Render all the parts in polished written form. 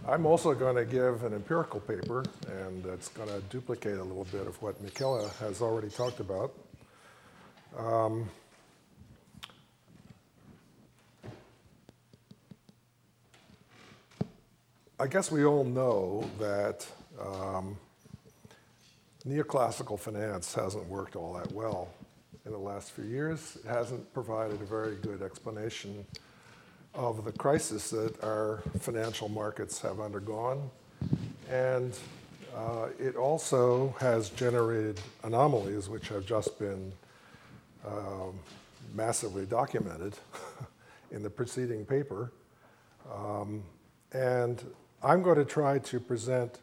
I'm also going to give an empirical paper, and that's going to duplicate a little bit of what Michele has already talked about. I guess we all know that neoclassical finance hasn't worked all that well in the last few years. It hasn't provided a very good explanation of the crisis that our financial markets have undergone. And it also has generated anomalies which have just been massively documented in the preceding paper. And I'm going to try to present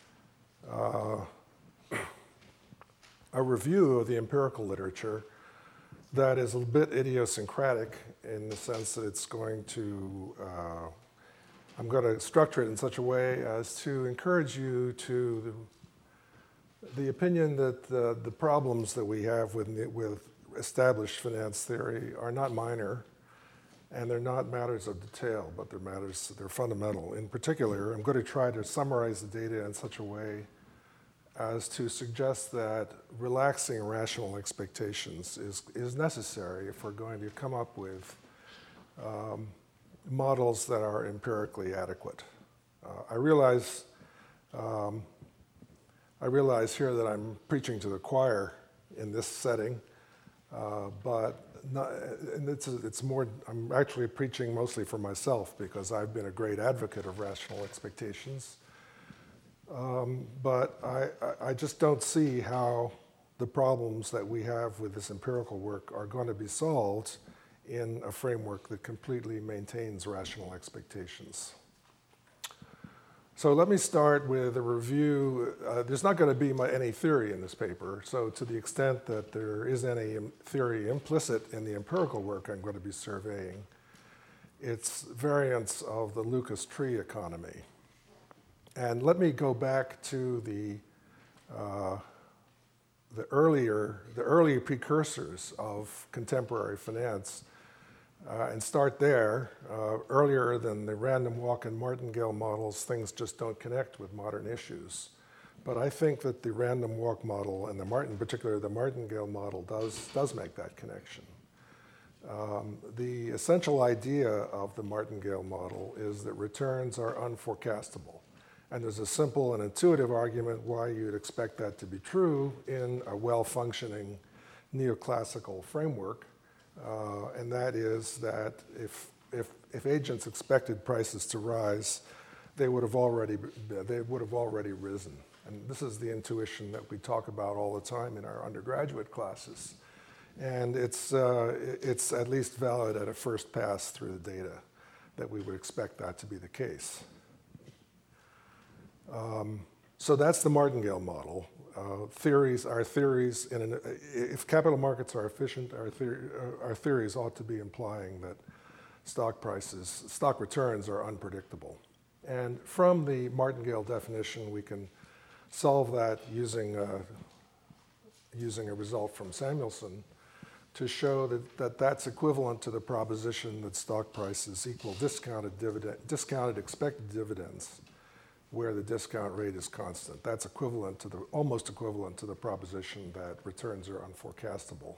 a review of the empirical literature that is a bit idiosyncratic in the sense that it's going to, I'm going to structure it in such a way as to encourage you to the opinion that the problems that we have with established finance theory are not minor, and they're not matters of detail, but they're fundamental. In particular, I'm going to try to summarize the data in such a way as to suggest that relaxing rational expectations is necessary if we're going to come up with models that are empirically adequate. I realize here that I'm preaching to the choir in this setting, but it's more, I'm actually preaching mostly for myself because I've been a great advocate of rational expectations. But I just don't see how the problems that we have with this empirical work are going to be solved in a framework that completely maintains rational expectations. So let me start with a review. There's not going to be any theory in this paper, so to the extent that there is any theory implicit in the empirical work I'm going to be surveying, it's variants of the Lucas tree economy. And let me go back to the early precursors of contemporary finance and start there. Earlier than the random walk and martingale models, things just don't connect with modern issues. But I think that the random walk model and in particular the martingale model does make that connection. The essential idea of the martingale model is that returns are unforecastable. And there's a simple and intuitive argument why you'd expect that to be true in a well-functioning neoclassical framework, and that is that if agents expected prices to rise, they would have already risen. And this is the intuition that we talk about all the time in our undergraduate classes, and it's at least valid at a first pass through the data that we would expect that to be the case. So that's the martingale model. If capital markets are efficient, our theories ought to be implying that stock returns are unpredictable. And from the martingale definition, we can solve that using a result from Samuelson to show that that's equivalent to the proposition that stock prices equal discounted expected dividends, where the discount rate is constant. That's almost equivalent to the proposition that returns are unforecastable.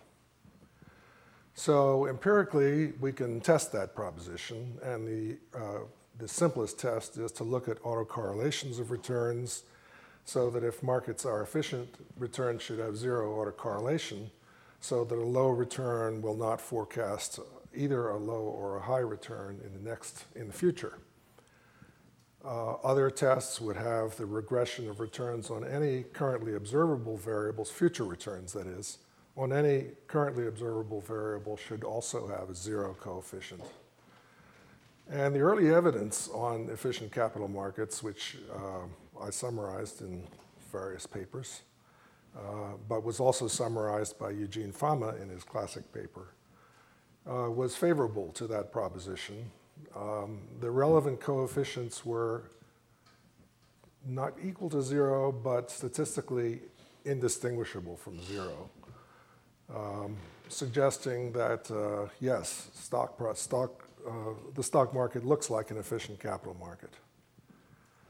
So empirically, we can test that proposition, and the simplest test is to look at autocorrelations of returns, so that if markets are efficient, returns should have zero autocorrelation, so that a low return will not forecast either a low or a high return in the future. Other tests would have the regression of returns on any currently observable variables, future returns that is, on any currently observable variable should also have a zero coefficient. And the early evidence on efficient capital markets, which I summarized in various papers, but was also summarized by Eugene Fama in his classic paper, was favorable to that proposition. The relevant coefficients were not equal to zero, but statistically indistinguishable from zero, suggesting that, yes, the stock market looks like an efficient capital market.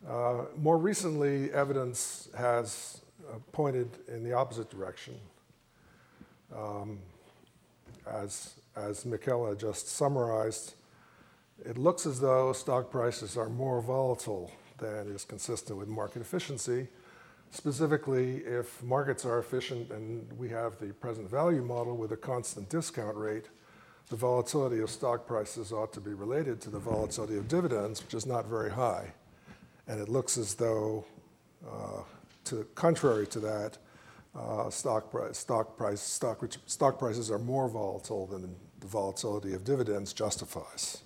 More recently, evidence has pointed in the opposite direction. As Michela just summarized, it looks as though stock prices are more volatile than is consistent with market efficiency. Specifically, if markets are efficient and we have the present value model with a constant discount rate, the volatility of stock prices ought to be related to the volatility of dividends, which is not very high. And it looks as though, contrary to that, stock prices are more volatile than the volatility of dividends justifies.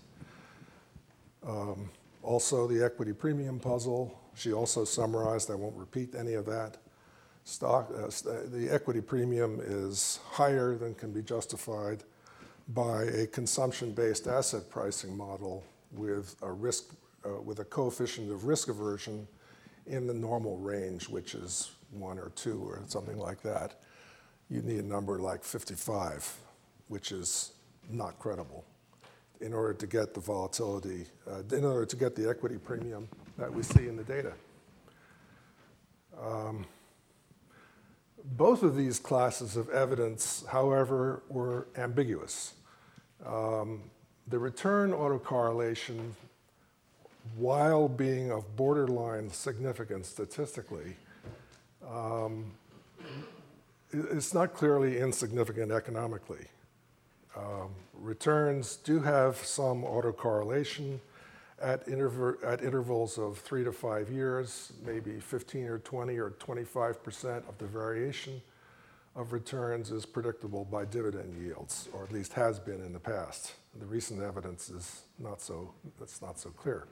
Also, the equity premium puzzle, she also summarized, I won't repeat any of that. The equity premium is higher than can be justified by a consumption-based asset pricing model with a coefficient of risk aversion in the normal range, which is 1 or 2 or something like that. You need a number like 55, which is not credible, in order to get the volatility, in order to get the equity premium that we see in the data. Both of these classes of evidence, however, were ambiguous. The return autocorrelation, while being of borderline significance statistically, it's not clearly insignificant economically. Returns do have some autocorrelation at intervals of 3 to 5 years, maybe 15 or 20 or 25% of the variation of returns is predictable by dividend yields, or at least has been in the past. The recent evidence is that's not so clear.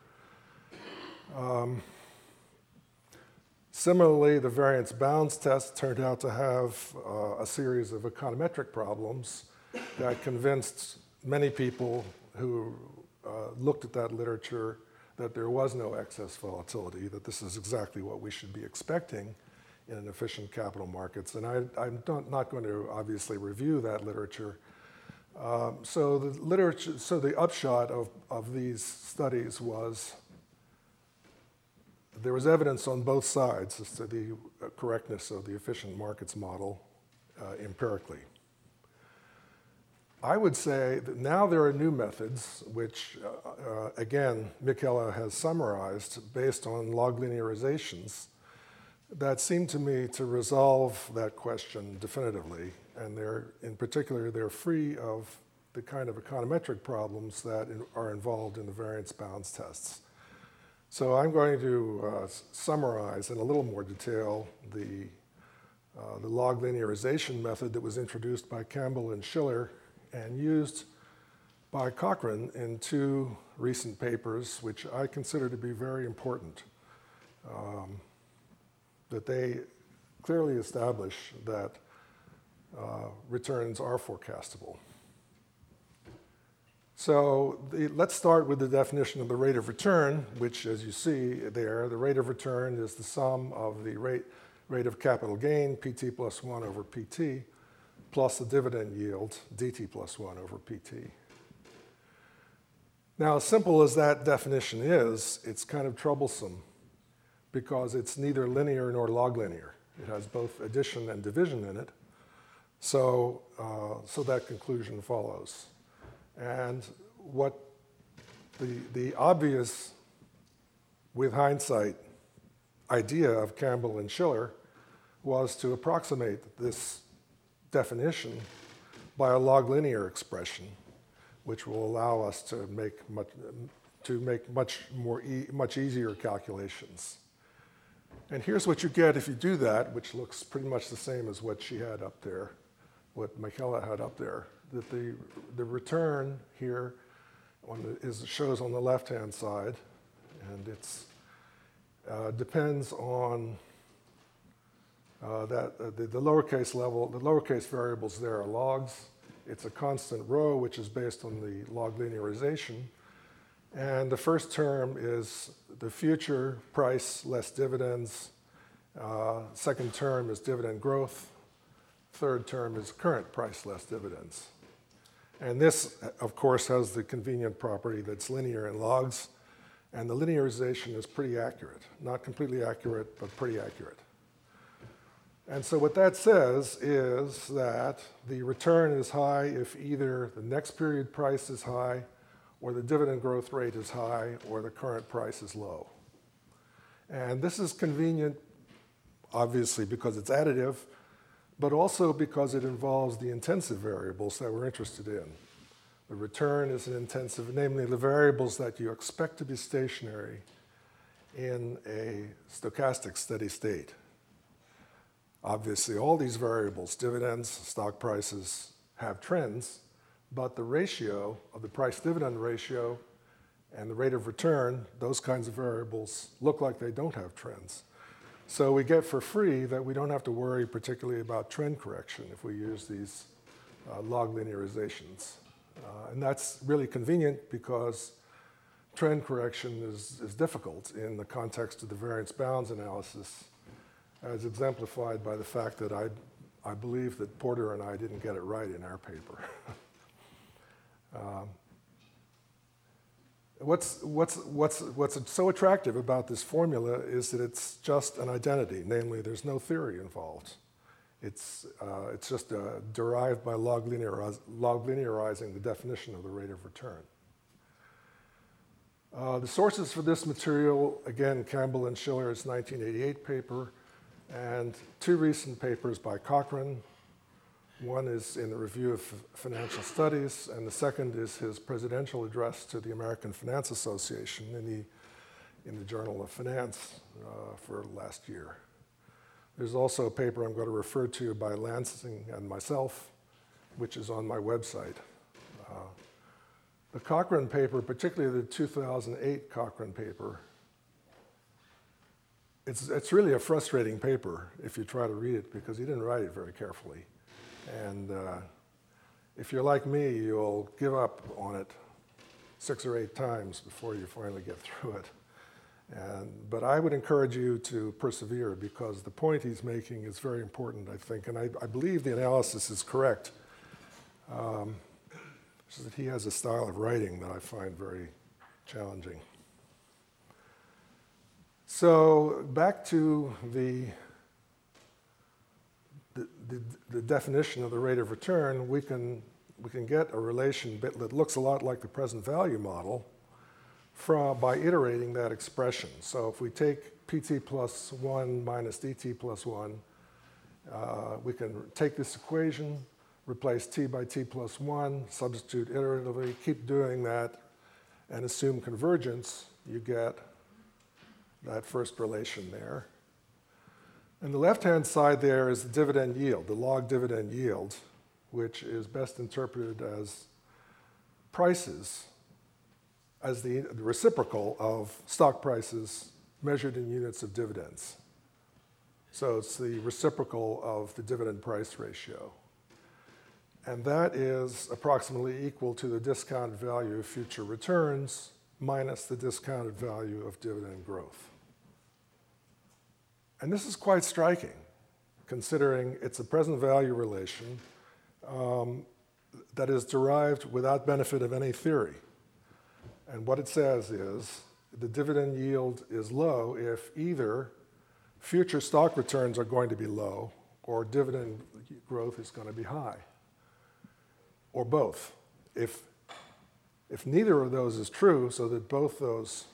Similarly, the variance bounds test turned out to have a series of econometric problems that convinced many people who looked at that literature that there was no excess volatility, that this is exactly what we should be expecting in an efficient capital markets. And I'm not going to obviously review that literature. So the upshot of these studies was there was evidence on both sides as to the correctness of the efficient markets model empirically. I would say that now there are new methods, which, again, Michela has summarized based on log linearizations that seem to me to resolve that question definitively. And in particular, they're free of the kind of econometric problems that are involved in the variance bounds tests. So I'm going to summarize in a little more detail the log linearization method that was introduced by Campbell and Schiller and used by Cochrane in 2 recent papers, which I consider to be very important, that they clearly establish that returns are forecastable. So let's start with the definition of the rate of return, which, as you see there, the rate of return is the sum of the rate of capital gain, PT plus 1 over PT, plus the dividend yield, dt plus 1 over pt. Now, as simple as that definition is, it's kind of troublesome because it's neither linear nor log linear. It has both addition and division in it. So that conclusion follows. And what the obvious, with hindsight, idea of Campbell and Schiller was to approximate this definition by a log linear expression, which will allow us to make much easier calculations. And here's what you get if you do that, which looks pretty much the same as what she had up there, what Michela had up there. That the return here shows on the left-hand side, and it's depends on the lowercase level. The lowercase variables there are logs. It's a constant rho, which is based on the log linearization. And the first term is the future price less dividends. Second term is dividend growth. Third term is current price less dividends. And this, of course, has the convenient property that's linear in logs. And the linearization is pretty accurate. Not completely accurate, but pretty accurate. And so what that says is that the return is high if either the next period price is high, or the dividend growth rate is high, or the current price is low. And this is convenient, obviously, because it's additive, but also because it involves the intensive variables that we're interested in. The return is an intensive, namely the variables that you expect to be stationary in a stochastic steady state. Obviously, all these variables, dividends, stock prices, have trends, but the ratio of the price-dividend ratio and the rate of return, those kinds of variables look like they don't have trends. So we get for free that we don't have to worry particularly about trend correction if we use these log linearizations. And that's really convenient because trend correction is difficult in the context of the variance bounds analysis, as exemplified by the fact that I believe that Porter and I didn't get it right in our paper. What's so attractive about this formula is that it's just an identity, namely there's no theory involved. It's just derived by log linearizing the definition of the rate of return. The sources for this material, again, Campbell and Schiller's 1988 paper, and two recent papers by Cochrane. One is in the Review of Financial Studies, and the second is his presidential address to the American Finance Association in the Journal of Finance for last year. There's also a paper I'm going to refer to by Lansing and myself, which is on my website. The Cochrane paper, particularly the 2008 Cochrane paper, it's really a frustrating paper if you try to read it because he didn't write it very carefully. And if you're like me, you'll give up on it 6 or 8 times before you finally get through it. But I would encourage you to persevere because the point he's making is very important, I think. And I believe the analysis is correct. So that he has a style of writing that I find very challenging. So back to the definition of the rate of return, we can get a relation that looks a lot like the present value model by iterating that expression. So if we take pt plus 1 minus dt plus 1, we can take this equation, replace t by t plus 1, substitute iteratively, keep doing that, and assume convergence, you get that first relation there. And the left-hand side there is the dividend yield, the log dividend yield, which is best interpreted as prices, as the reciprocal of stock prices measured in units of dividends. So it's the reciprocal of the dividend price ratio. And that is approximately equal to the discounted value of future returns minus the discounted value of dividend growth. And this is quite striking, considering it's a present value relation that is derived without benefit of any theory. And what it says is the dividend yield is low if either future stock returns are going to be low or dividend growth is going to be high, or both. If neither of those is true, so that both those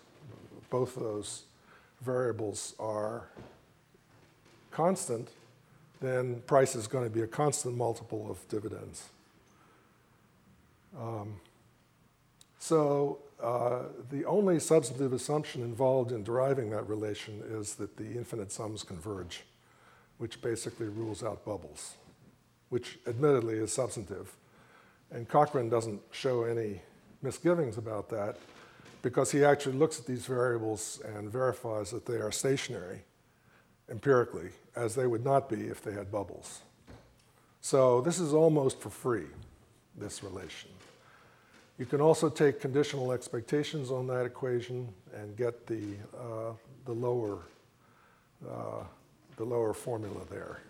variables are constant, then price is going to be a constant multiple of dividends. The only substantive assumption involved in deriving that relation is that the infinite sums converge, which basically rules out bubbles, which admittedly is substantive. And Cochrane doesn't show any misgivings about that because he actually looks at these variables and verifies that they are stationary empirically, as they would not be if they had bubbles. So this is almost for free, this relation. You can also take conditional expectations on that equation and get the lower formula there.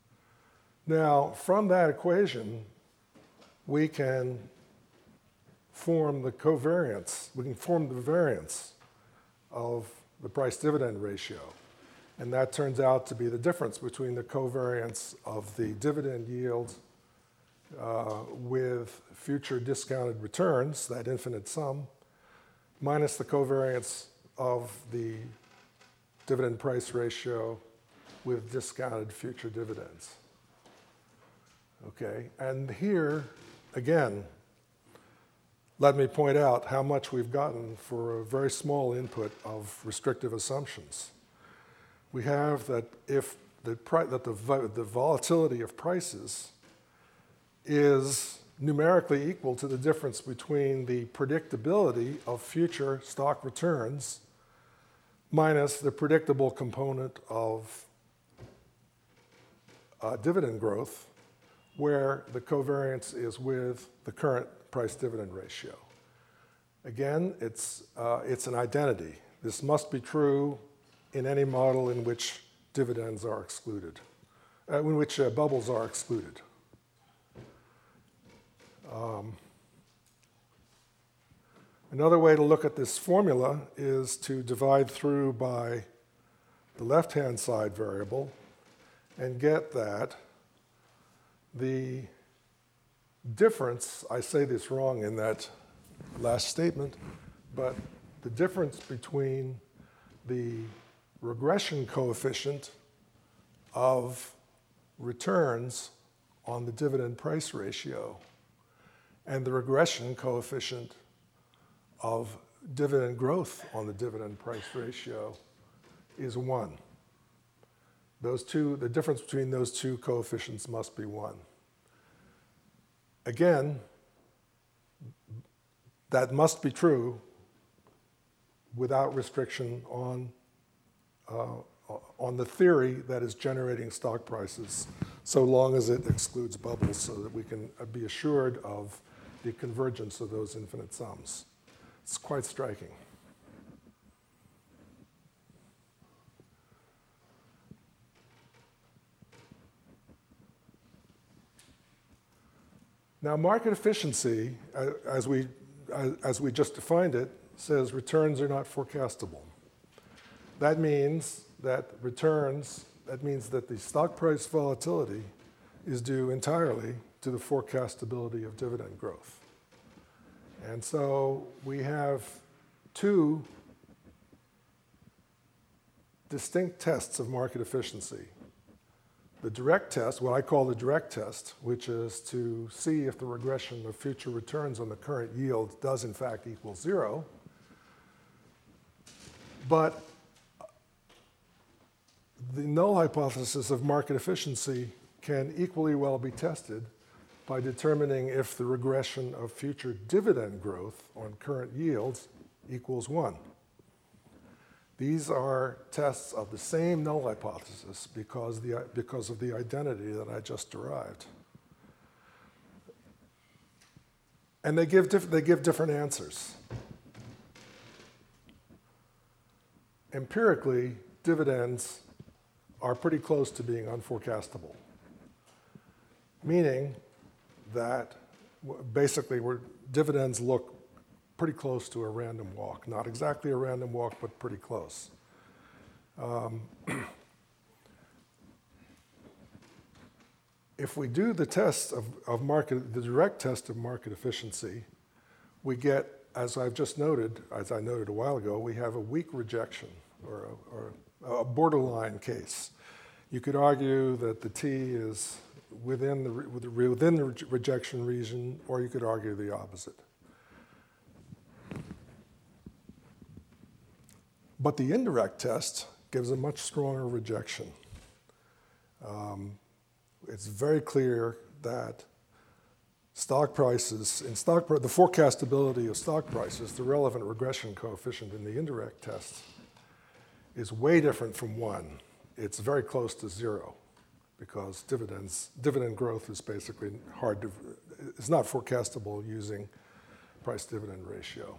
Now, from that equation, we can form the covariance, we can form the variance of the price-dividend ratio. And that turns out to be the difference between the covariance of the dividend yield with future discounted returns, that infinite sum, minus the covariance of the dividend price ratio with discounted future dividends. Okay, and here, again, let me point out how much we've gotten for a very small input of restrictive assumptions. We have that if the volatility of prices is numerically equal to the difference between the predictability of future stock returns minus the predictable component of dividend growth, where the covariance is with the current price-dividend ratio. Again, it's an identity. This must be true in any model in which dividends are excluded, in which bubbles are excluded. Another way to look at this formula is to divide through by the left-hand side variable and get that the difference, I say this wrong in that last statement, but the difference between the regression coefficient of returns on the dividend price ratio and the regression coefficient of dividend growth on the dividend price ratio is 1. The difference between those two coefficients must be 1. Again, that must be true without restriction on the theory that is generating stock prices, so long as it excludes bubbles so that we can be assured of the convergence of those infinite sums. It's quite striking. Now, market efficiency, as we just defined it, says returns are not forecastable. That means that the stock price volatility is due entirely to the forecastability of dividend growth. And so we have two distinct tests of market efficiency. The direct test, what I call the direct test, which is to see if the regression of future returns on the current yield does in fact equal 0. But the null hypothesis of market efficiency can equally well be tested by determining if the regression of future dividend growth on current yields equals 1. These are tests of the same null hypothesis because of the identity that I just derived. And they give different answers. Empirically, dividends are pretty close to being unforecastable, meaning that basically dividends look pretty close to a random walk. Not exactly a random walk, but pretty close. If we do the test of the direct test of market efficiency, we get, as I've just noted, as I noted a while ago, we have a weak rejection or a borderline case. You could argue that the T is within the rejection region, or you could argue the opposite. But the indirect test gives a much stronger rejection. It's very clear that stock prices, the forecastability of stock prices, the relevant regression coefficient in the indirect test, is way different from 1. It's very close to 0 because dividend growth is basically it's not forecastable using price-dividend ratio.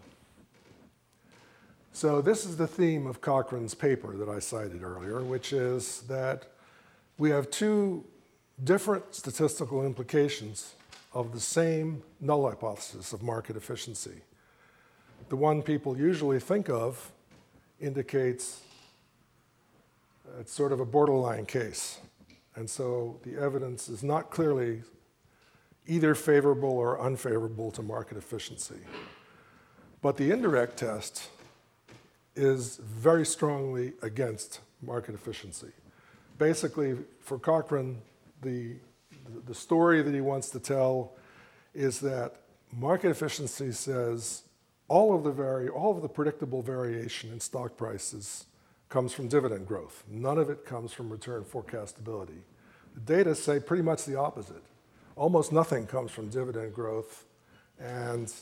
So this is the theme of Cochran's paper that I cited earlier, which is that we have two different statistical implications of the same null hypothesis of market efficiency. The one people usually think of indicates it's sort of a borderline case. And so the evidence is not clearly either favorable or unfavorable to market efficiency. But the indirect test is very strongly against market efficiency. Basically, for Cochrane, the story that he wants to tell is that market efficiency says all of the predictable variation in stock prices comes from dividend growth. None of it comes from return forecastability. The data say pretty much the opposite. Almost nothing comes from dividend growth, and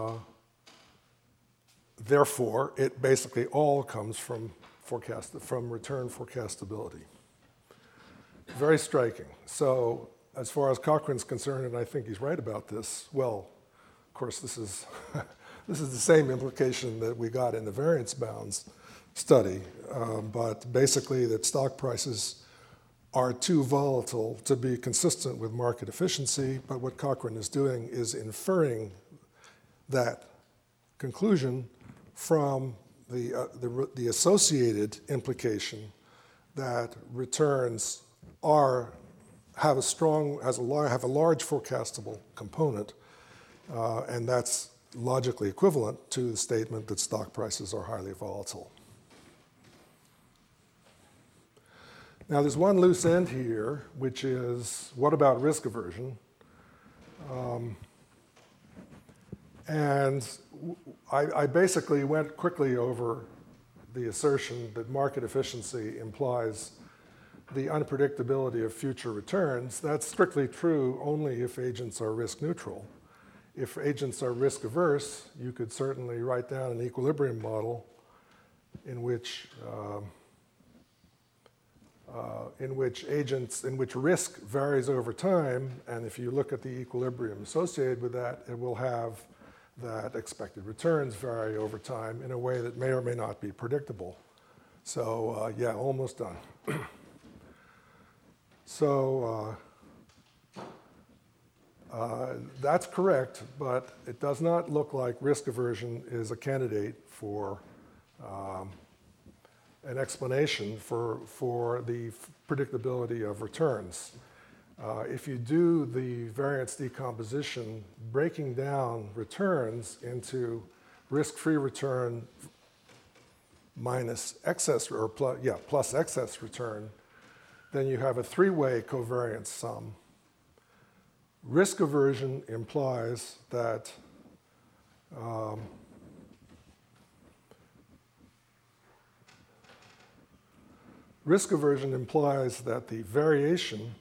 therefore, it basically all comes from return forecastability. Very striking. So as far as Cochrane's concerned, and I think he's right about this, well, of course, this is this is the same implication that we got in the variance bounds study, but basically that stock prices are too volatile to be consistent with market efficiency. But what Cochrane is doing is inferring that conclusion from the associated implication that returns have a large forecastable component, and that's logically equivalent to the statement that stock prices are highly volatile. Now, there's one loose end here, which is, what about risk aversion? And I basically went quickly over the assertion that market efficiency implies the unpredictability of future returns. That's strictly true only if agents are risk neutral. If agents are risk averse, you could certainly write down an equilibrium model in which risk varies over time, and if you look at the equilibrium associated with that, it will have that expected returns vary over time in a way that may or may not be predictable. So yeah, almost done. So that's correct, but it does not look like risk aversion is a candidate for an explanation for the predictability of returns. If you do the variance decomposition, breaking down returns into risk-free return minus excess, or plus excess return, then you have a three-way covariance sum. Risk aversion implies that the variation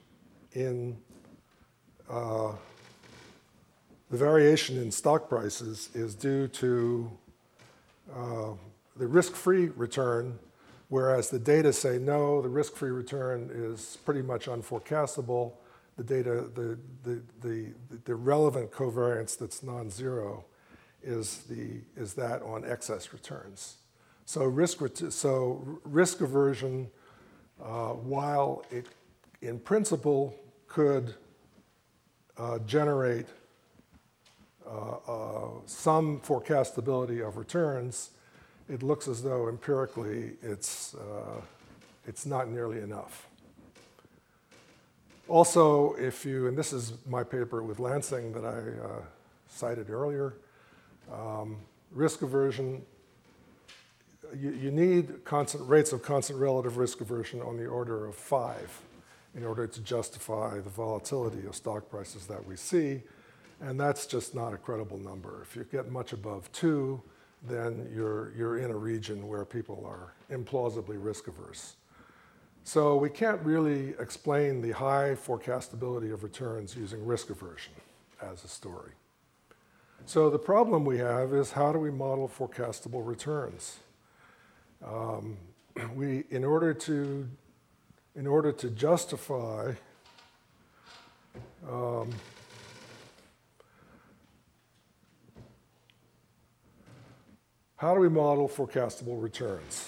in stock prices is due to the risk-free return, whereas the data say no, the risk-free return is pretty much unforecastable. The relevant covariance that's non-zero is that on excess returns. So risk aversion, while it in principle could generate some forecastability of returns, it looks as though empirically it's not nearly enough. Also, and this is my paper with Lansing that I cited earlier, risk aversion, you need rates of constant relative risk aversion on the order of 5 in order to justify the volatility of stock prices that we see, and that's just not a credible number. If you get much above 2, then you're in a region where people are implausibly risk averse. So we can't really explain the high forecastability of returns using risk aversion as a story. So the problem we have is, how do we model forecastable returns? In order to justify how do we model forecastable returns?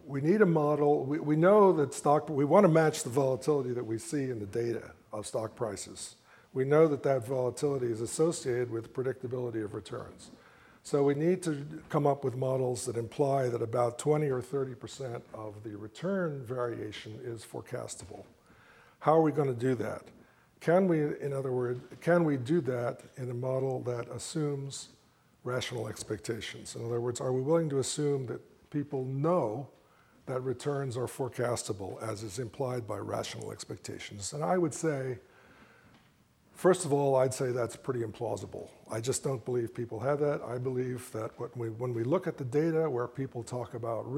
we need a model. We know that we want to match the volatility that we see in the data of stock prices. We know that that volatility is associated with predictability of returns. So we need to come up with models that imply that about 20 or 30% of the return variation is forecastable. How are we going to do that? Can we, in other words, can we do that in a model that assumes rational expectations? In other words, are we willing to assume that people know that returns are forecastable as is implied by rational expectations? And I would say, first of all, I'd say that's pretty implausible. I just don't believe people have that. I believe that when we look at the data where people talk about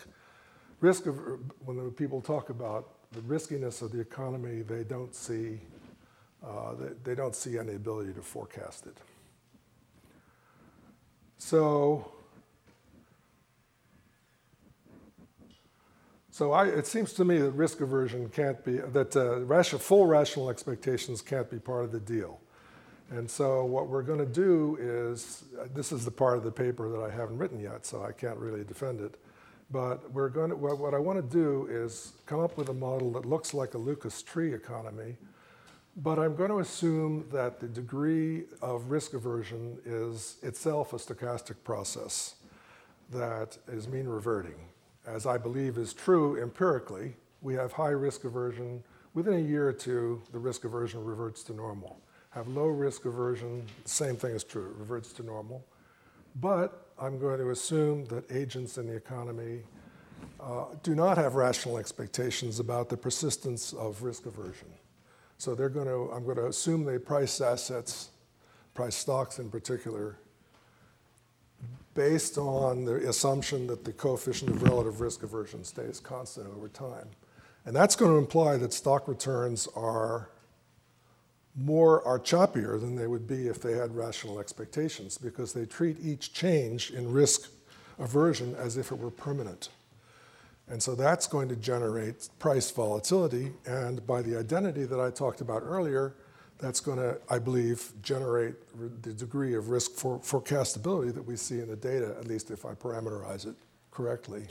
when people talk about the riskiness of the economy, they don't see any ability to forecast it. So it seems to me that risk aversion can't be, full rational expectations can't be part of the deal. And so what we're going to do is, this is the part of the paper that I haven't written yet, so I can't really defend it. But what I want to do is come up with a model that looks like a Lucas tree economy, but I'm going to assume that the degree of risk aversion is itself a stochastic process that is mean reverting. As I believe is true empirically, we have high risk aversion. Within a year or two, the risk aversion reverts to normal. Have low risk aversion, the same thing is true, it reverts to normal. But I'm going to assume that agents in the economy do not have rational expectations about the persistence of risk aversion. So I'm going to assume they price assets, price stocks in particular, based on the assumption that the coefficient of relative risk aversion stays constant over time. And that's going to imply that stock returns are choppier than they would be if they had rational expectations, because they treat each change in risk aversion as if it were permanent. And so that's going to generate price volatility, and by the identity that I talked about earlier, that's going to, I believe, generate the degree of risk forecastability that we see in the data, at least if I parameterize it correctly.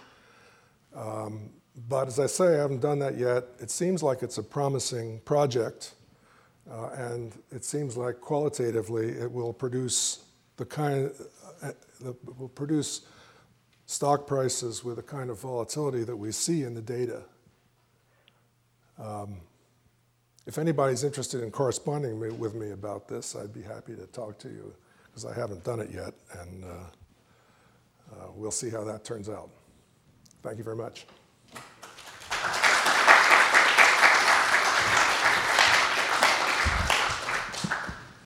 But as I say, I haven't done that yet. It seems like it's a promising project, and it seems like qualitatively it will produce stock prices with the kind of volatility that we see in the data. If anybody's interested in corresponding with me about this, I'd be happy to talk to you, because I haven't done it yet, and we'll see how that turns out. Thank you very much.